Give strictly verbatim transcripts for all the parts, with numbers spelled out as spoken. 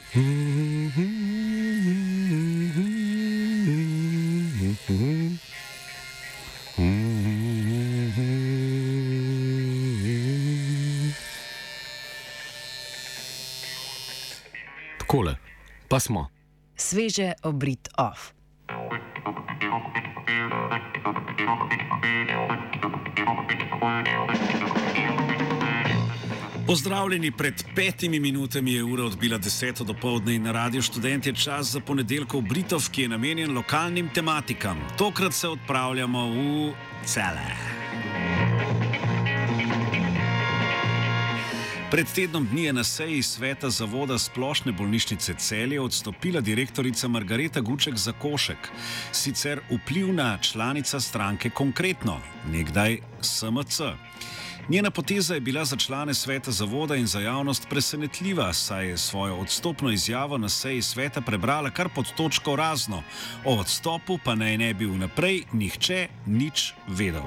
Takole, pa smo. Sveže obrit off. Pozdravljeni, pred petimi minutami je ura odbila deseto dopoldne in na Radiu Študent je čas za ponedeljkov Britov, ki je namenjen lokalnim tematikam. Tokrat se odpravljamo v Celje. Pred tednom dni je na seji sveta zavoda Splošne bolnišnice Celje odstopila direktorica Margareta Guček Zakošek, sicer vplivna članica stranke Konkretno, nekdaj S M C. Njena poteza je bila za člane sveta zavoda in za javnost presenetljiva, saj je svojo odstopno izjavo na seji sveta prebrala kar pod točko razno, o odstopu pa naj ne bi vnaprej nihče nič vedel.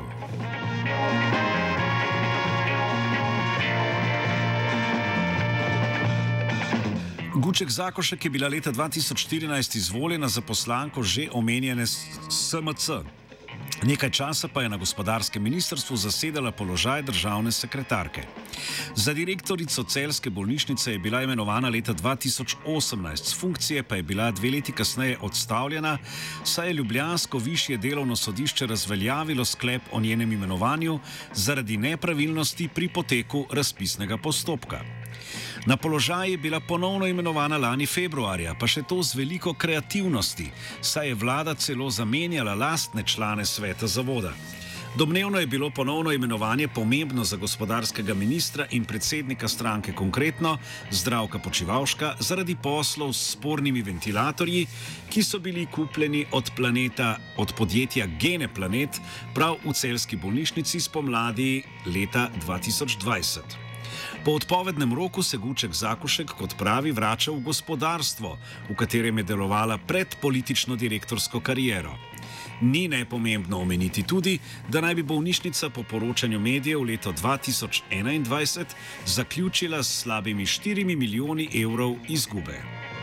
Guček Zakošek je bila leta dva tisoč štirinajst izvoljena za poslanko že omenjene S M C. Nekaj časa pa je na gospodarskem ministrstvu zasedala položaj državne sekretarke. Za direktorico celjske bolnišnice je bila imenovana leta dva tisoč osemnajst, z funkcije pa je bila dve leti kasneje odstavljena, saj je ljubljansko višje delovno sodišče razveljavilo sklep o njenem imenovanju zaradi nepravilnosti pri poteku razpisnega postopka. Na položaj je bila ponovno imenovana lani februarja, pa še to z veliko kreativnosti, saj je vlada celo zamenjala lastne člane sveta zavoda. Domnevno je bilo ponovno imenovanje pomembno za gospodarskega ministra in predsednika stranke Konkretno, Zdravka Počivalška, zaradi poslov s spornimi ventilatorji, ki so bili kupljeni od, planeta, od podjetja Gene Planet prav v celjski bolnišnici spomladi leta dva tisoč dvajset. Po odpovednem roku se Guček Zakošek, kot pravi, vrača v gospodarstvo, v katerem je delovala pred politično direktorsko kariero. Ni nepomembno omeniti tudi, da naj bi bolnišnica po poročanju medijev leto dva tisoč enaindvajset zaključila s slabimi štirimi milijoni evrov izgube.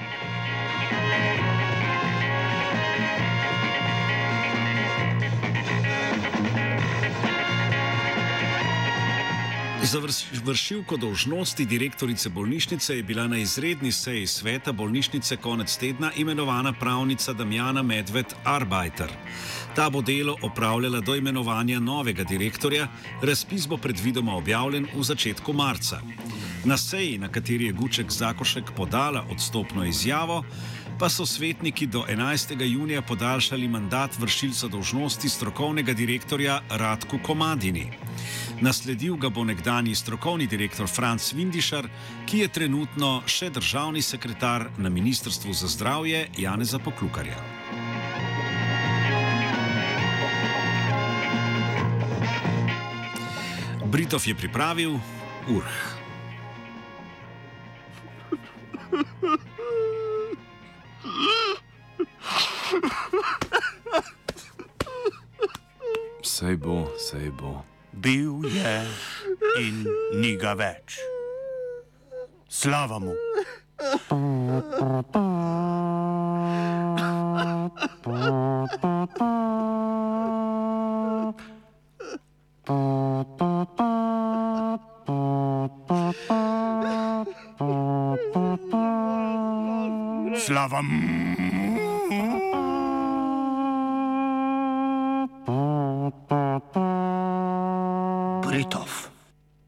Za vršilko dolžnosti direktorice bolnišnice je bila na izredni seji sveta bolnišnice konec tedna imenovana pravnica Damjana Medved Arbajter. Ta bo delo opravljala do imenovanja novega direktorja, razpis bo predvidoma objavljen v začetku marca. Na seji, na kateri je Guček Zakošek podala odstopno izjavo, pa so svetniki do enajstega junija podaljšali mandat vršilca dolžnosti strokovnega direktorja Radku Komadini. Nasledil ga bo nekdanji strokovni direktor Franc Vindišar, ki je trenutno še državni sekretar na Ministrstvu za zdravje Janeza Poklukarja. Britov je pripravil Urh. Sej bo, sej bo. Bil je in ni ga več. Slava mu. Slava mu. Britov.